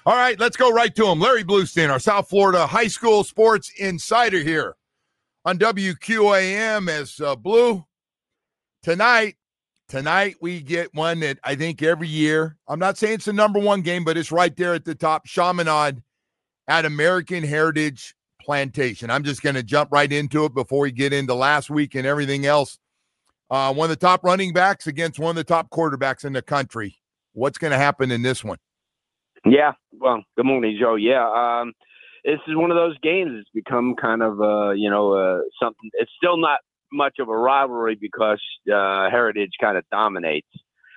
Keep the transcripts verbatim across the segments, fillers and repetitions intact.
All right, let's go right to him. Larry Bluestein, our South Florida high school sports insider here on W Q A M as uh, Blue. Tonight, tonight we get one that I think every year, I'm not saying it's the number one game, but it's right there at the top, Chaminade at American Heritage Plantation. I'm just going to jump right into it before we get into last week and everything else. Uh, one of the top running backs against one of the top quarterbacks in the country. What's going to happen in this one? Yeah, well, good morning, Joe. Yeah, um, this is one of those games. It's become kind of, uh, you know, uh, something. It's still not much of a rivalry because uh, Heritage kind of dominates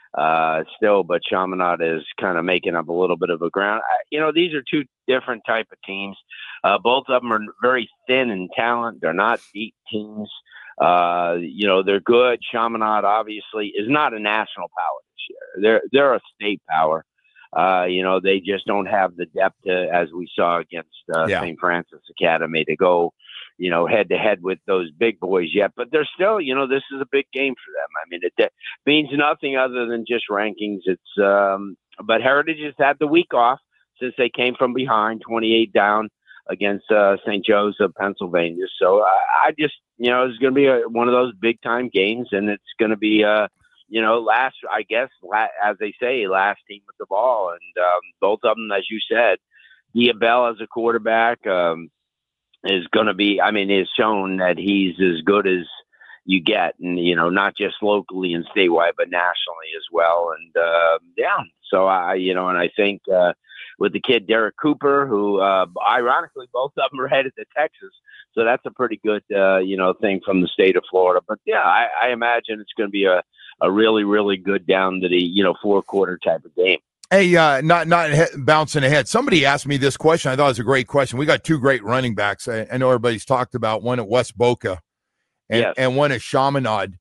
uh, still, but Chaminade is kind of making up a little bit of a ground. I, you know, these are two different type of teams. Uh, both of them are very thin in talent. They're not deep teams. Uh, you know, they're good. Chaminade obviously is not a national power this year. They're they're a state power. Uh, you know, they just don't have the depth to, as we saw against uh, Yeah. Saint Francis Academy, to go, you know, head to head with those big boys yet. But they're still, you know, this is a big game for them. I mean, it de- means nothing other than just rankings. It's, um, but Heritage has had the week off since they came from behind, twenty-eight down against uh, Saint Joe's of Pennsylvania. So I, I just, you know, it's going to be a, one of those big time games, and it's going to be, uh, you know, last, I guess, la- as they say, last team with the ball. And um, both of them, as you said, Diabell as a quarterback um, is going to be, I mean, has shown that he's as good as you get. And, you know, not just locally and statewide, but nationally as well. And, uh, yeah, so I, you know, and I think uh, with the kid Derek Cooper, who uh, ironically, both of them are headed to Texas. So that's a pretty good, uh, you know, thing from the state of Florida. But, yeah, I, I imagine it's going to be a, a really, really good down to the, you know, four quarter type of game. Hey, uh, not not he- bouncing ahead. Somebody asked me this question. I thought it was a great question. We got two great running backs. I, I know everybody's talked about one at West Boca and, Yes. and one at Chaminade.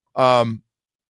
Um,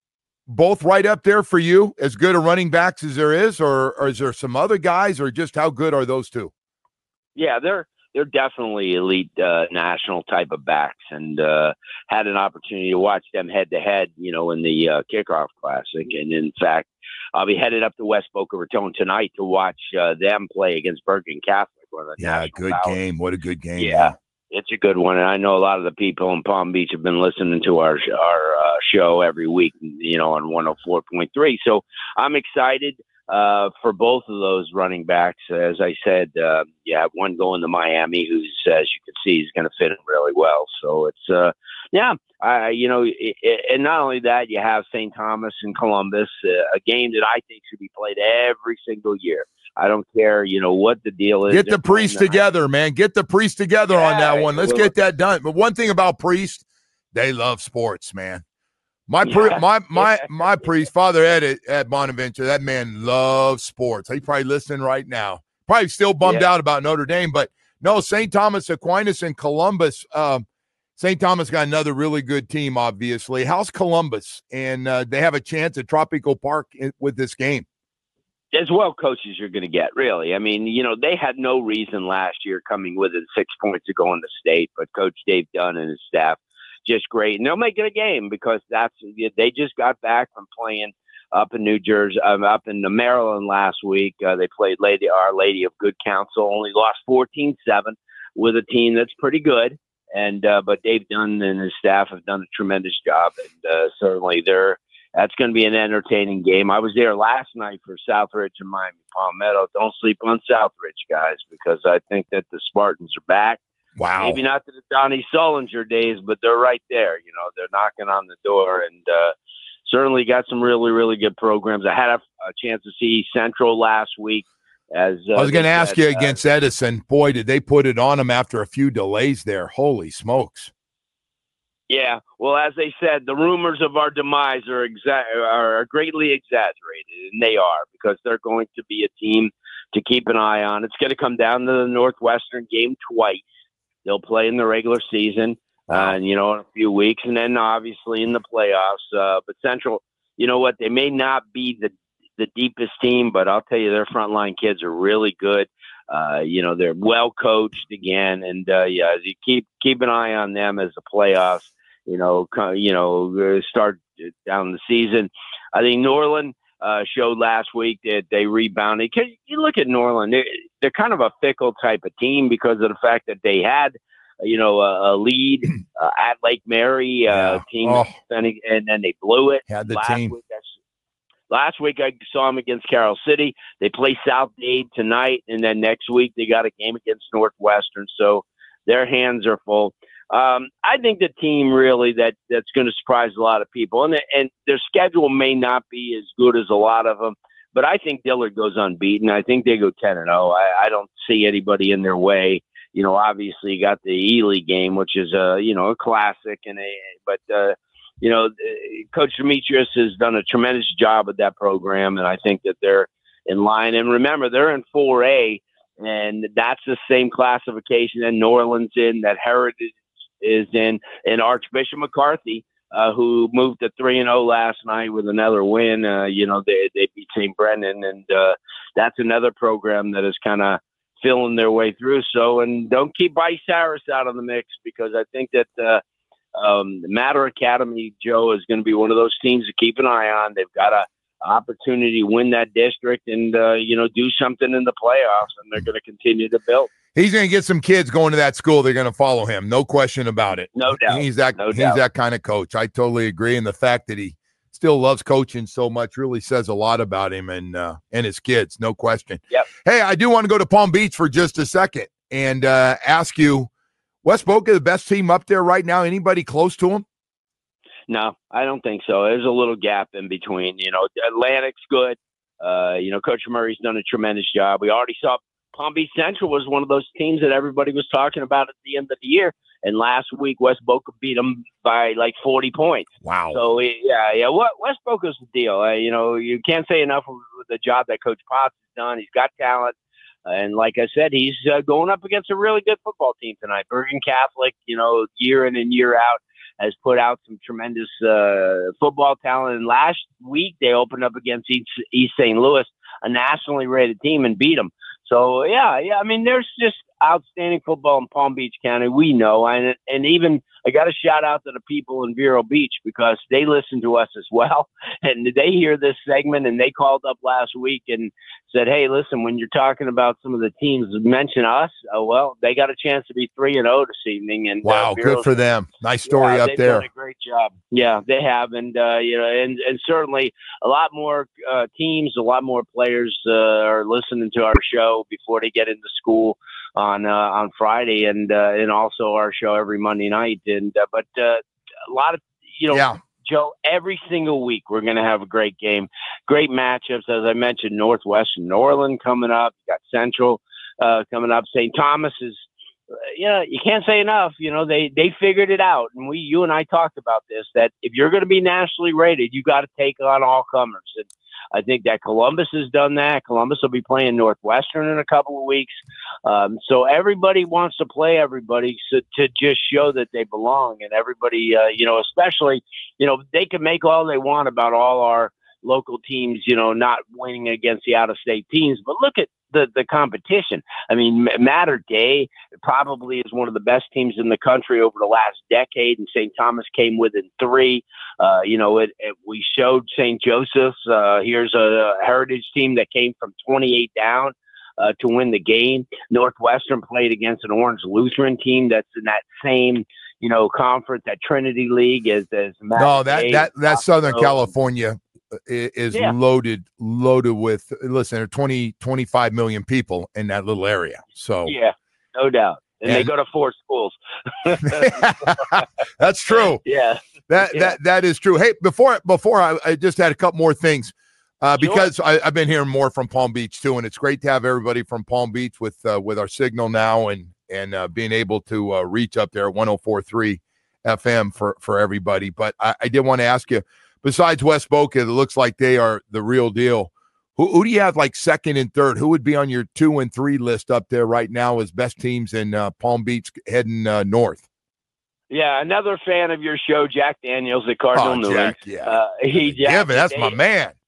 both right up there for you, as good a running backs as there is, or, or is there some other guys, or just how good are those two? Yeah, they're they're definitely elite uh, national type of backs, and uh, had an opportunity to watch them head to head, you know, in the uh, kickoff classic. And in fact, I'll be headed up to West Boca Raton tonight to watch uh, them play against Bergen Catholic. One of the Yeah, national good powers. game. What a good game. Yeah, it's a good one, and I know a lot of the people in Palm Beach have been listening to our our uh, show every week, you know, on one oh four point three. So I'm excited uh, for both of those running backs. As I said, uh, you have one going to Miami, who's, as you can see, is going to fit in really well. So it's, uh, yeah, I, you know, it, it, and not only that, you have Saint Thomas and Columbus, uh, a game that I think should be played every single year. I don't care, you know, what the deal is. Get the Priest together, man. Get the Priest together Yeah, on that one. Let's well, get that done. But one thing about Priest, they love sports, man. My pri- Yeah. my my Yeah. my priest, Father Ed at, at Bonaventure, that man loves sports. He's probably listening right now. Probably still bummed Yeah. out about Notre Dame, but no, Saint Thomas Aquinas and Columbus. Um, Saint Thomas got another really good team, obviously. How's Columbus? And uh, they have a chance at Tropical Park in, with this game. As well coaches you're going to get, really. I mean, you know, they had no reason last year coming within six points to go into state, but Coach Dave Dunn and his staff, just great. And they'll make it a game because that's they just got back from playing up in New Jersey, um, up in Maryland last week. Uh, they played Lady Our Lady of Good Counsel, only lost fourteen seven with a team that's pretty good. And uh, but Dave Dunn and his staff have done a tremendous job, and uh, certainly they're that's going to be an entertaining game. I was there last night for Southridge and Miami Palmetto. Don't sleep on Southridge, guys, because I think that the Spartans are back. Wow. Maybe not to the Donnie Sullinger days, but they're right there. You know, they're knocking on the door, and uh, certainly got some really, really good programs. I had a, a chance to see Central last week. As uh, I was going to ask said, you against uh, Edison. Boy, did they put it on them after a few delays there. Holy smokes. Yeah, well, as they said, the rumors of our demise are exa- are greatly exaggerated, and they are, because they're going to be a team to keep an eye on. It's going to come down to the Northwestern game twice. They'll play in the regular season, uh, and, you know, in a few weeks, and then obviously in the playoffs. Uh, but Central, you know what, they may not be the the deepest team, but I'll tell you, their frontline kids are really good. Uh, you know, they're well coached again, and uh, yeah, you keep keep an eye on them as the playoffs, you know, co- you know, start down the season. I think Norland uh, showed last week that they rebounded. Cause you look at Norland, they're, they're kind of a fickle type of team because of the fact that they had, you know, a, a lead uh, at Lake Mary uh, yeah. team, oh. and then they blew it. Had the last team. Week, that's, last week I saw them against Carroll City. They play South Dade tonight, and then next week they got a game against Northwestern. So their hands are full. Um, I think the team really that that's going to surprise a lot of people, and and their schedule may not be as good as a lot of them, but I think Dillard goes unbeaten. I think they go ten and zero. I, I don't see anybody in their way. You know, obviously you got the Ely game, which is a you know a classic, and a but uh, you know Coach Demetrius has done a tremendous job with that program, and I think that they're in line. And remember, they're in four A, and that's the same classification that New Orleans in, that Heritage is in, and Archbishop McCarthy, uh, who moved to three and zero last night with another win. Uh, you know, they they beat Saint Brendan, and uh, that's another program that is kind of filling their way through. So, and don't keep Bryce Harris out of the mix, because I think that uh, um, the Matter Academy, Joe, is going to be one of those teams to keep an eye on. They've got a opportunity to win that district and uh, you know do something in the playoffs, and they're going to continue to build. He's going to get some kids going to that school. They're going to follow him. No question about it. No doubt. He's that, no he's doubt. that kind of coach. I totally agree. And the fact that he still loves coaching so much really says a lot about him and, uh, and his kids. No question. Yep. Hey, I do want to go to Palm Beach for just a second and uh, ask you, West Boca the best team up there right now? Anybody close to him? No, I don't think so. There's a little gap in between. You know, Atlantic's good. Uh, you know, Coach Murray's done a tremendous job. We already saw Palm Beach Central was one of those teams that everybody was talking about at the end of the year. And last week, West Boca beat them by like forty points. Wow. So, yeah, yeah. What West Boca's the deal. Uh, you know, you can't say enough of the job that Coach Potts has done. He's got talent. Uh, and like I said, he's uh, going up against a really good football team tonight. Bergen Catholic, you know, year in and year out, has put out some tremendous uh, football talent. And last week, they opened up against East, East Saint Louis, a nationally rated team, and beat them. So, yeah, yeah. I mean, there's just outstanding football in Palm Beach County. We know. And, and even I got to shout out to the people in Vero Beach, because they listen to us as well. And they hear this segment, and they called up last week and said, hey, listen, when you're talking about some of the teams, mention us. Oh, well, they got a chance to be three and oh this evening. And wow, uh, good for them. Nice story yeah, up they've there. Done a great job. Yeah, they have. And, uh, you know, and, and certainly a lot more uh, teams, a lot more players uh, are listening to our show before they get into school on uh, on Friday, and uh, and also our show every Monday night. And uh, but uh, a lot of, you know, yeah. Joe, every single week we're going to have a great game, great matchups. As I mentioned, Northwestern, Norland coming up. You got Central uh, coming up. Saint Thomas is, uh, you know, you can't say enough. You know, they they figured it out, and we, you and I talked about this, that if you're going to be nationally rated, you got to take on all comers. And I think that Columbus has done that. Columbus will be playing Northwestern in a couple of weeks. Um, so everybody wants to play everybody so, to just show that they belong. And everybody, uh, you know, especially, you know, they can make all they want about all our local teams, you know, not winning against the out-of-state teams. But look at the, the competition. I mean, Mater Day probably is one of the best teams in the country over the last decade, and Saint Thomas came within three. Uh, you know, it, it, we showed Saint Joseph's. Uh, here's a, a Heritage team that came from twenty-eight down uh, to win the game. Northwestern played against an Orange Lutheran team that's in that same, you know, conference, that Trinity League as as Mater no that Day. that that's Southern California is yeah. loaded loaded with, listen, there are twenty, twenty-five million people in that little area. So yeah, no doubt. And, and they go to four schools. That's true. Yeah. That yeah. that that is true. Hey, before before I, I just had a couple more things. Uh, because sure. I, I've been hearing more from Palm Beach too, and it's great to have everybody from Palm Beach with uh, with our signal now, and and uh, being able to uh, reach up there at one oh four point three F M for for everybody. But I, I did want to ask you, besides West Boca, it looks like they are the real deal. Who, who do you have like second and third? Who would be on your two and three list up there right now as best teams in uh, Palm Beach heading uh, north? Yeah, another fan of your show, Jack Daniels at Cardinal oh, Newman. Jack, yeah. Uh, he, Jack, yeah, but that's they, my man.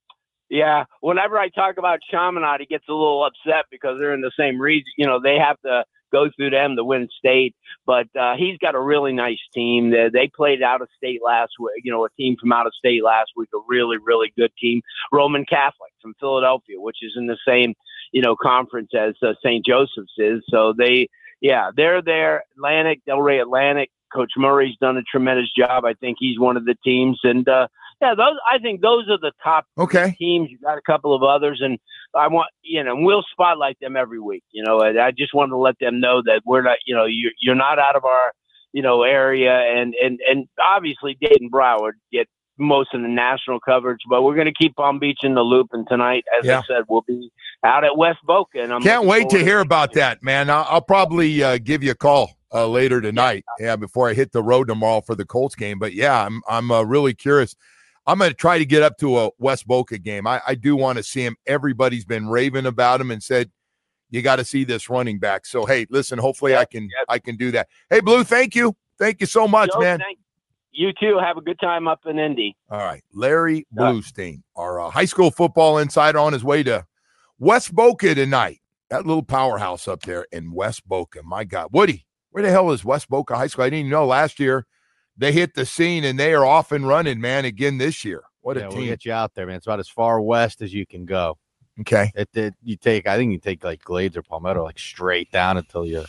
Yeah, whenever I talk about Chaminade, he gets a little upset because they're in the same region. You know, they have to go through them to win state. But uh, he's got a really nice team. They, they played out of state last week. You know, a team from out of state last week, a really, really good team. Roman Catholic from Philadelphia, which is in the same, you know, conference as uh, Saint Joseph's is. So they, yeah, they're there. Atlantic, Delray Atlantic. Coach Murray's done a tremendous job. I think he's one of the teams. And, uh, yeah, those. I think those are the top okay. teams. You got a couple of others, and I want you know we'll spotlight them every week. You know, and I just want to let them know that we're not. You know, you're you're not out of our you know area, and and and obviously Dayton Broward get most of the national coverage, but we're going to keep Palm Beach in the loop. And tonight, as yeah. I said, we'll be out at West Boca. And I'm can't wait to hear to about that, man. I'll, I'll probably uh, give you a call uh, later tonight, yeah. yeah, before I hit the road tomorrow for the Colts game. But yeah, I'm I'm uh, really curious. I'm going to try to get up to a West Boca game. I, I do want to see him. Everybody's been raving about him and said, you got to see this running back. So, hey, listen, hopefully yep, I can yep. I can do that. Hey, Blue, thank you. Thank you so much, Joe, man. Thank you, too. Have a good time up in Indy. All right. Larry Bluestein, our uh, high school football insider, on his way to West Boca tonight. That little powerhouse up there in West Boca. My God. Woody, where the hell is West Boca High School? I didn't even know last year. They hit the scene, and they are off and running, man, again this year. What a yeah, team. We'll get you out there, man. It's about as far west as you can go. Okay. It, it You take, I think you take like Glades or Palmetto, like straight down until you,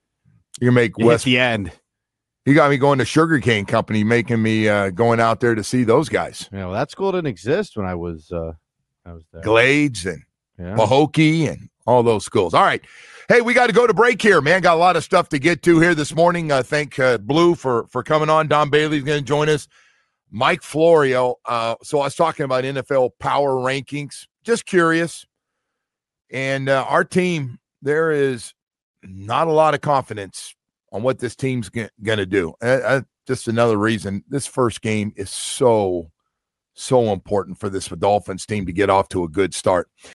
you make you West. hit the end. You got me going to Sugarcane Company, making me uh, going out there to see those guys. Yeah, well, that school didn't exist when I was, uh, I was there. Glades and yeah. Pahokee and all those schools. All right. Hey, we got to go to break here, man. Got a lot of stuff to get to here this morning. Uh, thank uh, Blue for, for coming on. Don Bailey's going to join us. Mike Florio. Uh, so I was talking about N F L power rankings. Just curious. And uh, our team, there is not a lot of confidence on what this team's g- going to do. Uh, uh, just another reason. This first game is so, so important for this Dolphins team to get off to a good start.